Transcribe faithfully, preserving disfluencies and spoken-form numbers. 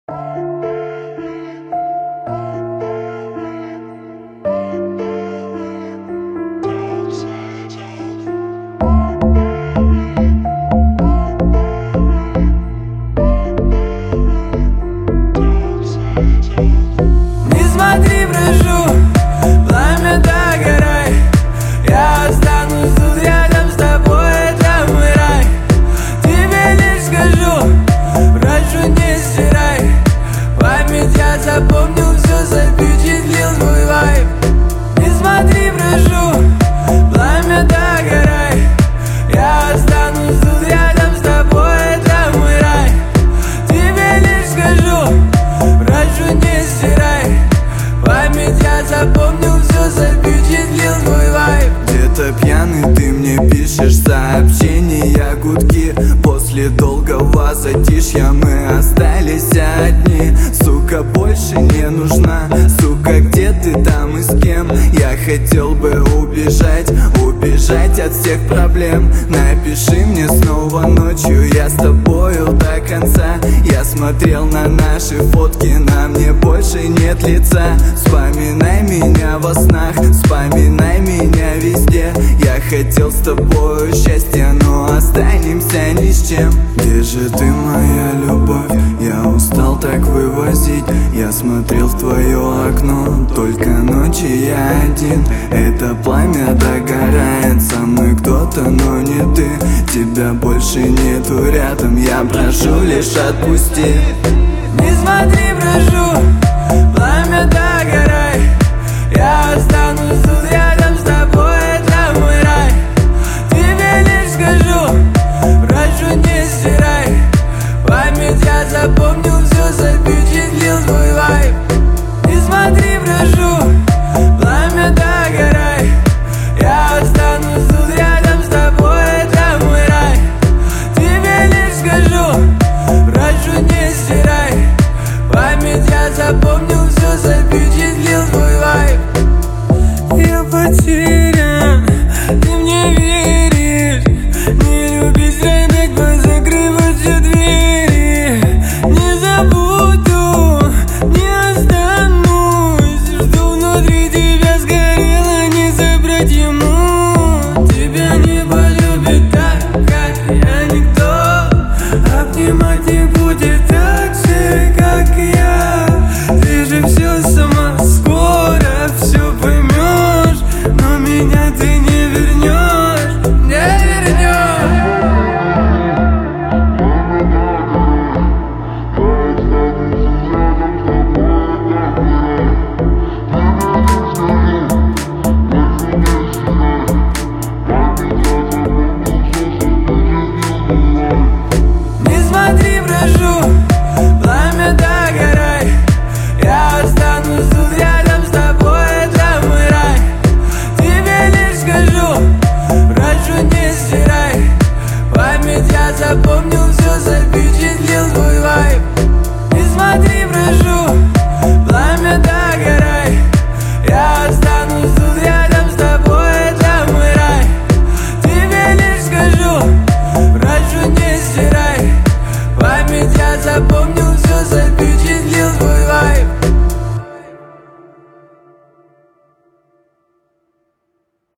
Не смотри, прошу, пламя догорай. Я останусь тут рядом с тобой, это мой рай. Тебе лишь скажу, прошу, не стирай. Память я запомнил, все запечатлел твой вайб. Не смотри, прошу, пламя догорай. Я останусь тут рядом с тобой, это мой рай. Тебе лишь скажу, прошу, не стирай. Память я запомнил, все запечатлел твой вайб. Где-то пьяный ты мне пишешь сообщения, гудки. После долгого затишья мы остались одни. Сука, больше не нужна. Сука, где ты там и с кем? Я хотел бы убежать, убежать от всех проблем. Напиши мне снова ночью, я с тобою до конца. Я смотрел на наши фотки, на мне больше нет лица. Вспоминай меня во снах, вспоминай меня везде. Я хотел с тобою счастья, но останемся ни с чем. Где же ты, моя любовь? Я устал так вывозить. Я смотрел в твое окно, только ночи я один. Это пламя догорает, со мной кто-то, но не ты. Тебя больше нету рядом, я прошу, лишь отпусти.